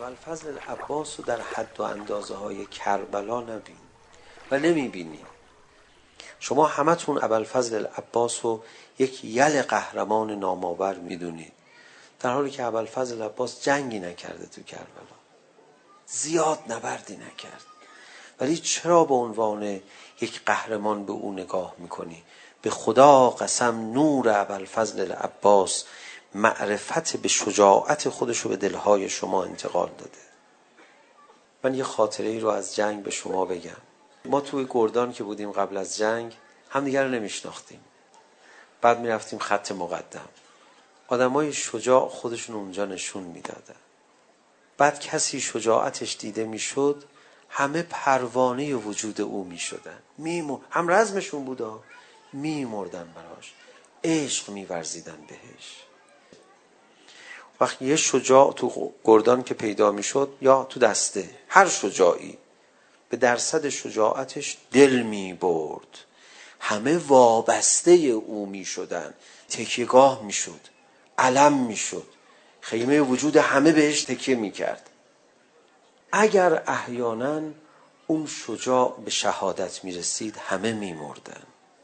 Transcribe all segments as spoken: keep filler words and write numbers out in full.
ابوالفضل العباس رو در حد و اندازه های کربلا نبین و نمیبینی. شما همتون ابوالفضل العباس رو یک یل قهرمان نامآور میدونید، در حالی که ابوالفضل العباس جنگی نکرده تو کربلا، زیاد نبردی نکرد، ولی چرا به عنوان یک قهرمان به او نگاه میکنی؟ به خدا قسم نور ابوالفضل العباس معرفت به شجاعت خودش رو به دلهای شما انتقال داده. من یه خاطره ای رو از جنگ به شما بگم. ما توی گردان که بودیم قبل از جنگ همدیگر رو نمیشناختیم، بعد میرفتیم خط مقدم، آدمای شجاع خودشون اونجا نشون میدادن. بعد کسی شجاعتش دیده میشد، همه پروانه وجود او میشدن، میمو هم رزمشون بودا، میمردن براش، عشق میورزیدن بهش. وقتی یه شجاع تو گردان که پیدا میشد یا تو دسته، هر شجاعی به درصد شجاعتش دل میبرد، همه وابسته او میشدن، تکیهگاه میشد، علم میشد، خیمه وجود همه بهش تکیه میکرد. اگر احیانا اون شجاع به شهادت میرسید همه میمردن.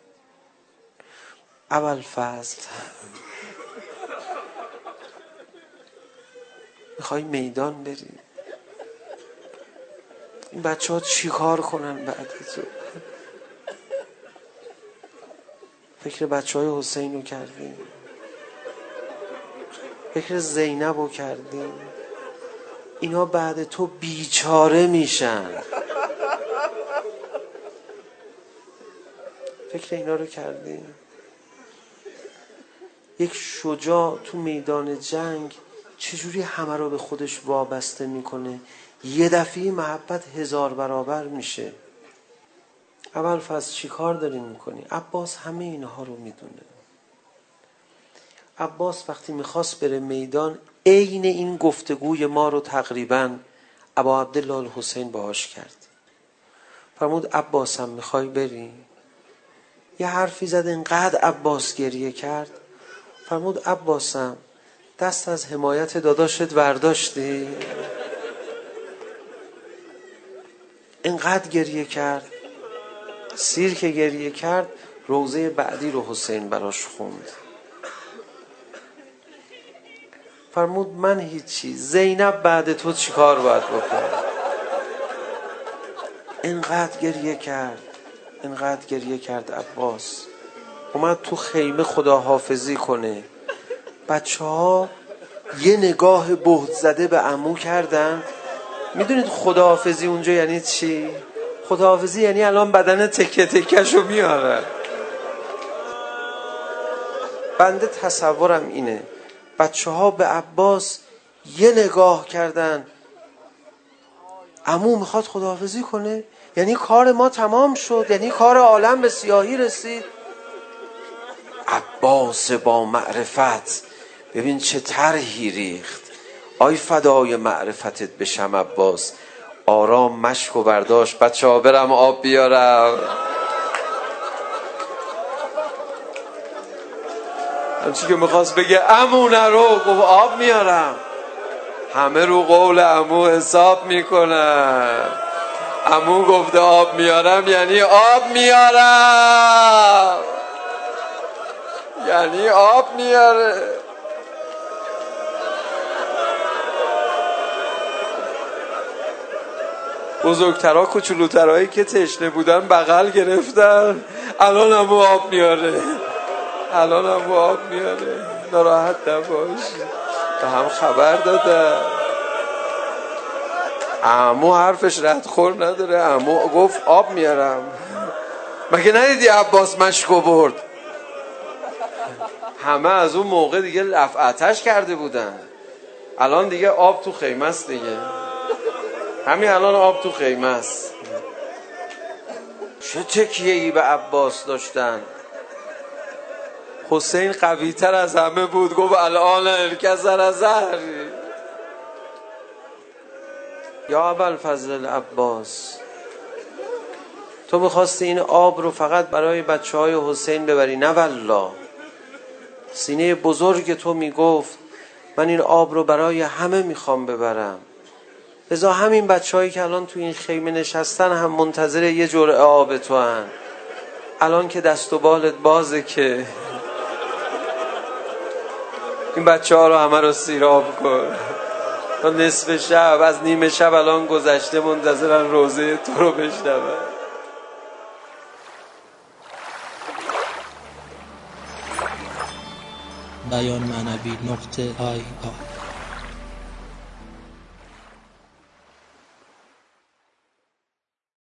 ابوالفضل میخوای میدان بری؟ این بچه ها چی کار کنن بعد تو؟ فکر بچه های حسین رو کردیم، فکر زینب رو کردیم، اینا بعد تو بیچاره میشن. فکر اینا رو کردیم؟ یک شجاع تو میدان جنگ چجوری همه رو به خودش وابسته میکنه؟ یه دفعه محبت هزار برابر میشه. ابوالفضل چی کار داری میکنی؟ عباس همه اینها رو میدونه. عباس وقتی میخواست بره میدان، عین این گفتگوی ما رو تقریبا ابا عبدالله الحسین باهاش کرد. فرمود عباسم میخوای بری؟ یه حرفی زد، اینقدر عباس گریه کرد. فرمود عباسم دست از حمایت داداشت ورداشتی؟ اینقدر گریه کرد. سیر که گریه کرد، روزه بعدی رو حسین براش خوند. فرمود من هیچی، زینب بعد تو چی کار باید بکنم؟ اینقدر گریه کرد، اینقدر گریه کرد. عباس اومد تو خیمه خداحافظی کنه. بچه ها یه نگاه بهت زده به عمو کردن. میدونید خداحافظی اونجا یعنی چی؟ خداحافظی یعنی الان بدن تکه تکه‌شو میاره. بنده تصورم اینه بچه ها به عباس یه نگاه کردن، عمو میخواد خداحافظی کنه، یعنی کار ما تمام شد، یعنی کار عالم به سیاهی رسید. عباس با معرفت ببین چه طرحی ریخت. آی فدای معرفتت بشم عباس. آرام مشک و برداشت، بچه ها برم آب بیارم. همچی که میخواست بگه عمو نرو، گفت آب میارم. همه رو قول عمو حساب میکنن. عمو گفته آب میارم یعنی آب میارم، یعنی آب میاره. بزرگترها کوچولوترهایی که تشنه بودن بغل گرفتن، الان عمو آب میاره، الان عمو آب میاره، ناراحت نباش. به هم خبر داده عمو حرفش ردخور نداره. عمو گفت آب میارم. مگه ندیدی عباس مشکو برد؟ همه از اون موقع دیگه لفعتش کرده بودن، الان دیگه آب تو خیمه است دیگه. همین الان آب تو خیمه است. چه تکیه‌ای به عباس داشتن. حسین قوی تر از همه بود، گفت الان الکسر ازر. یا ابوالفضل العباس، تو بخواستی این آب رو فقط برای بچه های حسین ببری؟ نه والله. سینه بزرگ تو میگفت من این آب رو برای همه میخوام ببرم. لذا همین بچه‌هایی که الان تو این خیمه نشستن هم منتظر یه جرعه آب تو هن. الان که دست و بالت بازه که این بچه ها رو همه رو سیراب کن. تا نصف شب، از نیمه شب الان گذشته، منتظرن روزه تو رو بشنون. بیان معنوی نقطه آی آی